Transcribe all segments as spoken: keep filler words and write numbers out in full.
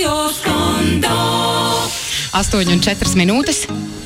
Radio Skondo. astoņi un četras minūtes.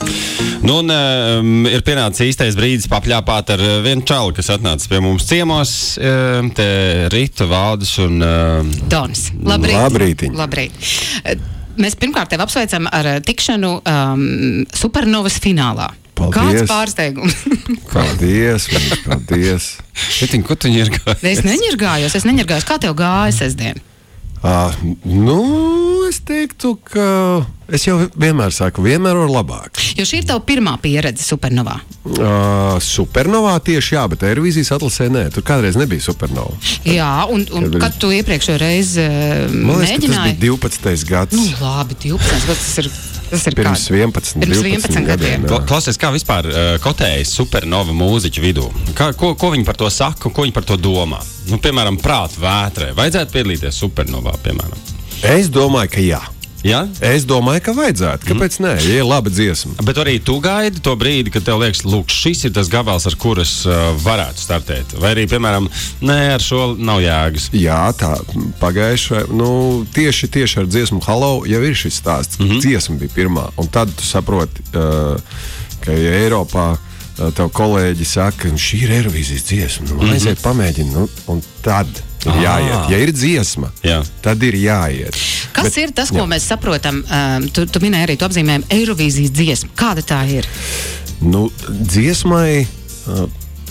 Nu, un um, ir pienācis īstais brīdis papļāpāt ar vienu čalu, kas atnācis pie mums ciemos, um, te Rita, Valdis un... Um, Donis. Labrīt. Labrītiņ. Labrīt. Mēs pirmkārt tevi apsveicam ar tikšanu um, Supernovas finālā. Paldies. Kāds pārsteigums? Paldies, man, paldies. Ritiņ, ko tu ņirgājies? Es neņirgājos, es neņirgājos. Kā tev gāja sestdien? Uh, nu, es teiktu, ka es jau vienmēr saku, vienmēr var labāk. Jo šī ir tava pirmā pieredze Supernovā. Uh, supernovā tieši jā, bet Eirovīzijas atlasē nē. Tur kādreiz nebija Supernova. Jā, un, un Kad kad tu iepriekšējo reizi uh, Man liekas, ka tas mēģināji? bija divpadsmitais gads. Nu, labi, divpadsmit gads, tas ir, tas ir Pirms kāds? vienpadsmit, Pirms divpadsmit vienpadsmit gadiem. gadiem. jā. Klausies, kā vispār uh, kotējas Supernova mūziķu vidū? Kā, ko, ko viņi par to saka un ko viņi par to domā? Nu, piemēram, prātu vētrē. Vajadzētu piedalīties Supernovā, piemēram. Es domāju, ka jā. Ja? Es domāju, ka vajadzētu. Kāpēc mm. nē? Ja ir laba dziesma. Bet arī tu gaidi to brīdi, kad tev liekas, lūk, šis ir tas gabals, ar kuras uh, varētu startēt. Vai arī, piemēram, nē, ar šo nav jēgas. Jā, tā pagājušajā, nu, tieši, tieši ar dziesmu Hello jau ir šis stāsts. Mm -hmm. Dziesma bija pirmā. Un tad tu saproti, uh, ka ja Eiropā uh, tev kolēģi saka, šī ir Eirovīzijas dziesma, nu, mm -hmm. aiziet pamēģini, nu, un tad ir jāiet. Ja ir dziesma, Jā. tad ir jāiet. Kas Bet, ir tas, ko jā. mēs saprotam? Um, tu, tu minēji arī, tu apzīmēji Eirovīzijas dziesmu. Kāda tā ir? Nu, dziesmai uh,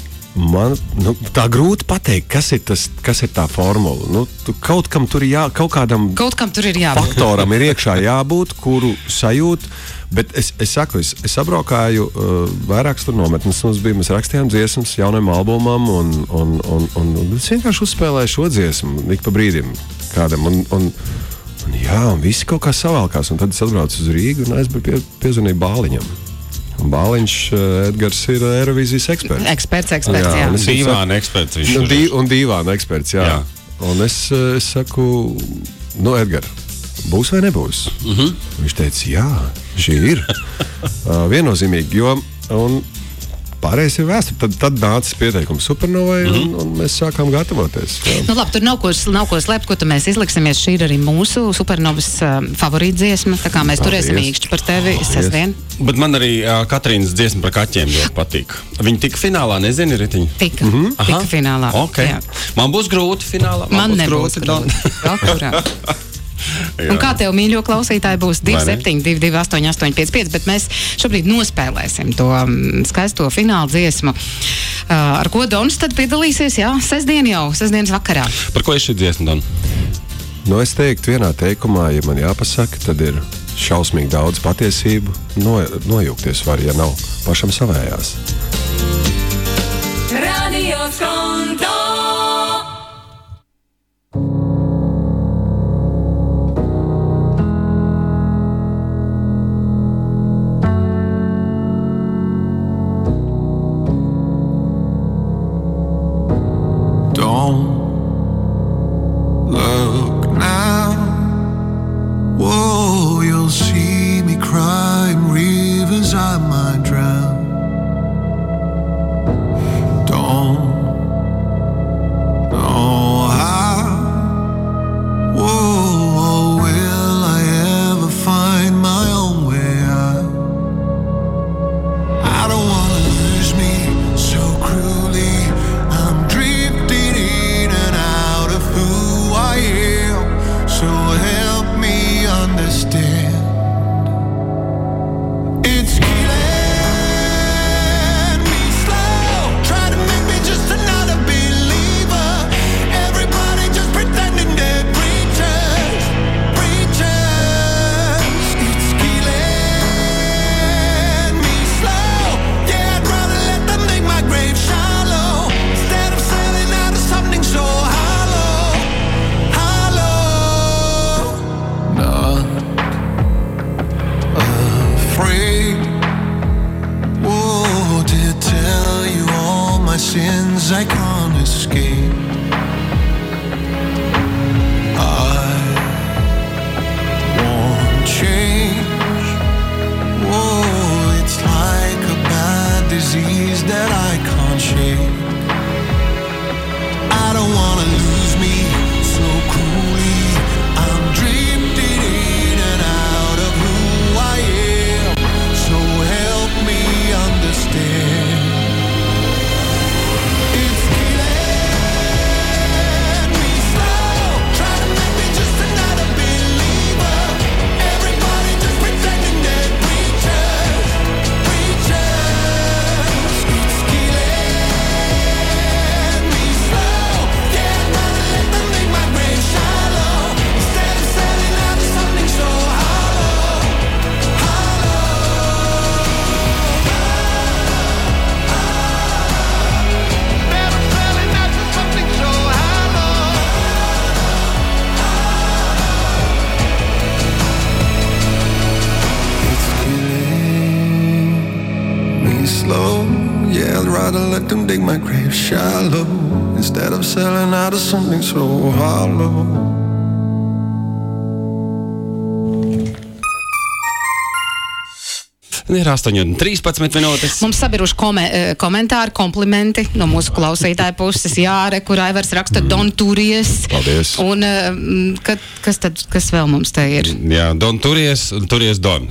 man nu, tā grūti pateikt, kas ir, tas, kas ir tā formula. Nu, tu, kaut kam tur ir jā, kaut kādam Kaut kam tur ir jābūt. faktoram ir iekšā jābūt, kuru sajūt. Bet es, es saku, es, es apbraukāju uh, vairākas tur nometnes. Mums bija, mēs rakstījām dziesmas jaunam albumam, un, un, un, un, un es vienkārši uzspēlēju šo dziesmu ik pa brīdim kādam. Un, un, un, jā, un visi kaut kā savalkās. Un tad es atbraucu uz Rīgu un aizbiju pie, piezvanīju Bāliņam. Un Bāliņš, uh, Edgars, ir Eirovīzijas eksperts. Eksperts, eksperts, jā. un es viņam Dīvāna eksperts viņš Nu, ir. dī, un dīvāna eksperts, jā. Jā. Un es, eh, es saku, nu, Edgar, būs vai nebūs? Uh -huh. Viņš teica, jā, šī ir uh, viennozīmīgi, jo un pārējais ir vēsture. Tad, tad nāca pieteikums Supernovai, uh -huh. un, un mēs sākām gatavoties. Jā. Nu, labi, tur nav ko, nav ko slēpt, ko mēs izliksimies. Šī ir arī mūsu Supernovas uh, favorīta dziesma. Tā kā mēs Paldies. turēsim īkšķi par tevi sestdien. Bet man arī uh, Katrīnas dziesma par kaķiem ļoti patīk. Viņa tika finālā, nezini, Ritiņ? Tika, mm -hmm. tika finālā. Okay. Jā. Man būs grūti finālā. Man būs nebūs grūti. Akurāt. Un kā tev, mīļo klausītāji, būs divi septiņi divi divi astoņi astoņi pieci pieci, bet mēs šobrīd nospēlēsim to um, skaisto fināla dziesmu. Uh, ar ko Donis tad piedalīsies? Jā, sestdien jau, sestdienas vakarā. Par ko ir šī dziesma, Don? Nu, es teiktu vienā teikumā, ja man jāpasaka, tad ir šausmīgi daudz patiesību. No, nojūgties var, ja nav pašam savējās. Radio Skondo. Don't look now. Whoa, you'll see me crying rivers I might drown. Don't know how. Whoa, will I ever find my own way out? I don't wanna lose me so cruelly. I'm drifting in and out of who I am. So help me understand. It's killing me slow. Try to make me just another believer. Everybody just pretending they're preachers, preachers. It's killing me slow. Yeah, I'd rather let them make my grave shallow instead of sailing out of something so hollow, hollow. Not afraid, whoa, to tell you all my sins I can't escape. I won't change. Whoa, it's like a bad disease that I can't shake. I don't wanna lose me so cruelly. I'm drifting try to let them dig my grave shallow instead of selling out of something so hollow. Ir astoņi un trīspadsmit minūtes. Mums sabiruši kome, komentāri, komplimenti no mūsu klausītāja puses. Jā, kur Aivars raksta mm. Don Turies. Paldies. Un ka, kas tad, kas vēl mums te ir? Jā, Don Turies un Turies Don.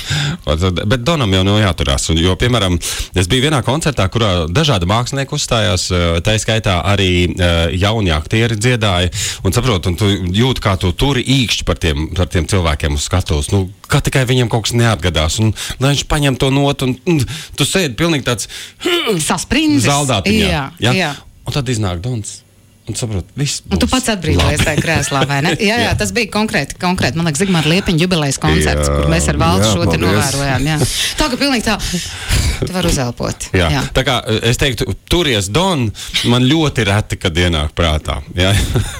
Bet Donam jau nav jāturās. Jo, piemēram, es biju vienā koncertā, kurā dažādi mākslinieki uzstājās, tā skaitā arī jauni aktieri dziedāja. Un saprot, un tu jūti, kā tu turi īkšķi par tiem, par tiem cilvēkiem uz skatuves. Nu, kā tikai viņam kaut kas neatgadās. Un lai viņš paņem to notu, un, un tu sēdi pilnīgi tāds sasprindzis. Zaldātiņā. Jā, ja? jā. Un tad iznāk Dons. Un saprot, viss būs un tu pats atbrīvojies tajā krēslā, vai ne? Jā, jā, tas bija konkrēti, konkrēti. Man liekas, Zigmāra Liepiņa jubilejas koncerts, jā, kur mēs ar Valdu šo te novērojām. Jā. Tā, ka pilnīgi tā, tu var uzelpot. Jā. Jā. Tā kā es teiktu, Turies Don man ļoti reti, kad ienāk prātā. Jā.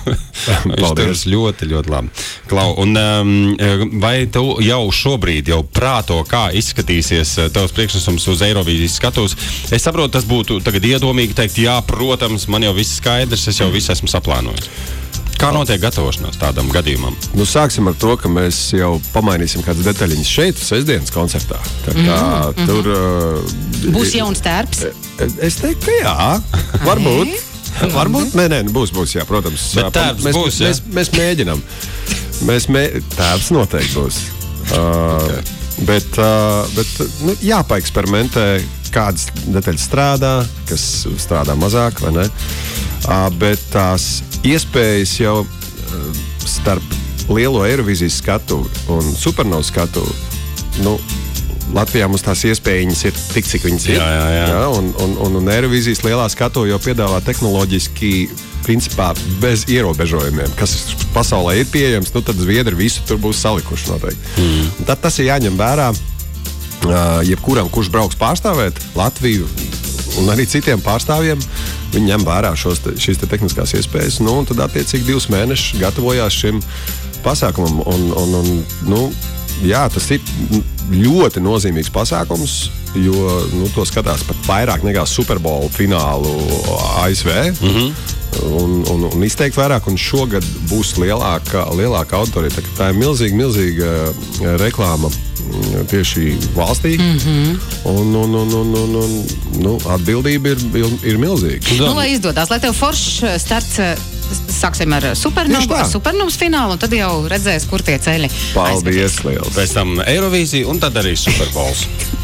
Viņš turas ļoti, ļoti labi. Klau, un um, vai tu jau šobrīd jau prāto, kā izskatīsies tavs priekšnesums uz Eirovīzijas skatuves? Es saprotu, tas būtu tagad iedomīgi teikt, jā, protams, man jau viss skaidrs, es jau visu esmu saplānojis. Kā notiek gatavošanās tādam gadījumam? Nu, sāksim ar to, ka mēs jau pamainīsim kādas detaļiņas šeit, sestdienas koncertā. Tā kā mm-hmm. tur... Uh, būs jauns tērps? Es teiktu, ka jā. Varbūt. Varbūt? Nē, nē, būs, būs, jā, protams. Bet tērps mēs, būs, jā? Mēs, mēs mēģinam. Mēs mē... Tērps noteikti būs. Uh, okay. Bet, uh, bet nu, jāpaeksperimentē, kādas detaļas strādā, kas strādā mazāk, vai ne? Uh, bet tās iespējas jau uh, starp lielo Eirovīzijas skatu un Supernovu skatu, nu, Latvijā mums tās iespējas ir tik, cik viņas ir. Jā, jā, jā. Ja, un, un, un, un Eirovīzijas lielā skatu jau piedāvā tehnoloģiski, principā, bez ierobežojumiem, kas pasaulē ir pieejams, nu tad zviedri visu tur būs salikuši noteikti. Mm. Un tad tas ir jāņem vērā uh, jebkuram, kurš brauks pārstāvēt Latviju un arī citiem pārstāvjiem. Viņi ņem vērā šos te, šīs te tehniskās iespējas, nu, un tad attiecīgi divus mēnešus gatavojās šim pasākumam. Un, un, un, nu, jā, tas ir ļoti nozīmīgs pasākums, jo nu, to skatās pat vairāk nekā Super Bowl finālu A S V. Mm-hmm. Un, un, un izteikti vairāk, un šogad būs lielāka, lielāka auditorija. Tā, tā ir milzīga, milzīga reklāma tieši valstī. Mm-hmm. Un, un, un, un, un, un nu, atbildība ir, ir, ir milzīga. Nu, lai izdodās, lai tev foršs starts, sāksim ar Supernovu, ar Supernovas finālu, un tad jau redzēs, kur tie ceļi. Paldies liels. Pēc tam Eirovīzija, un tad arī Super Bowls.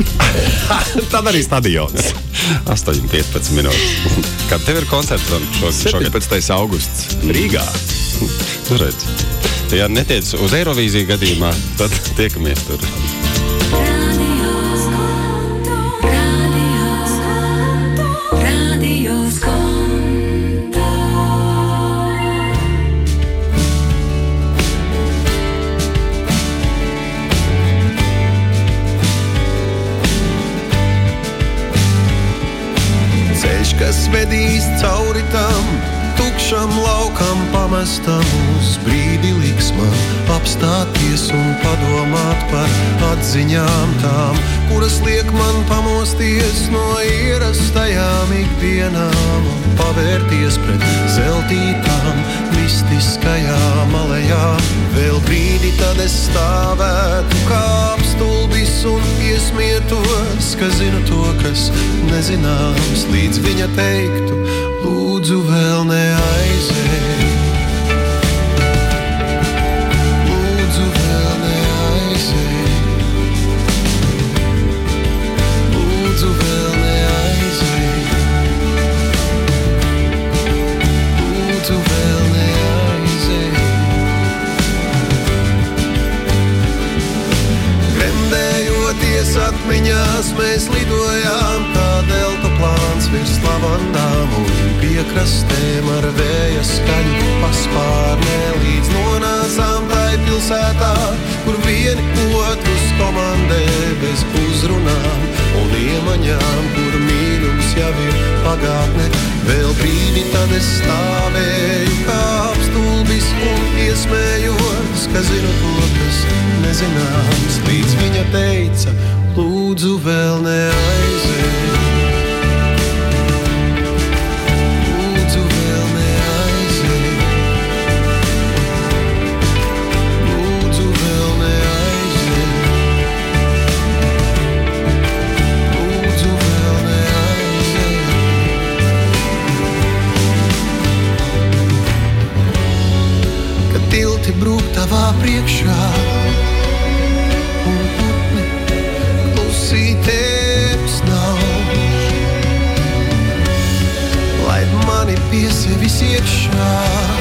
Tad arī stadions. astoņi piecpadsmit minūtes. Kad tev ir koncerts šogad? septiņpadsmitais augusts Rīgā. Nu redz. Ja netiec uz Eirovīziju gadījumā, tad tiekamies tur. Ceļš, kas vedīs cauri tam tukšam laukam pamestam, uz brīdi liks man apstāties un padomāt par atziņām tām, kuras liek man pamosties no ierastajām ikdienām un pavērties pret zeltītām, mistiskajām alejām. Vēl brīdi tad es stāvētu kā apstulbis un iesmietos, ka zinu to, kas nezināms, līdz viņa teiktu, lūdzu vēl neaizej. Lūdzu vēl neaizej. Lūdzu vēl neaizej. Lūdzu vēl neaizej. Gremdējoties atmiņās, mēs lidojām kā deltaplāns virs lavandām un piekrastēm ar vēja skaņu paspārnē, līdz nonācām tai pilsētā, kur vieni otrus komandē bez uzrunām un iemaņām, kur mīlums jau ir pagātne. Vēl brīdi tad es stāvēju kā apstulbis un iesmējos, ka zinu to, kas nezināms, līdz viņa teica, lūdzu vēl neaizej. tavā priekšā. Un putni klusītēm snauž, laid mani pie sevis iekšā.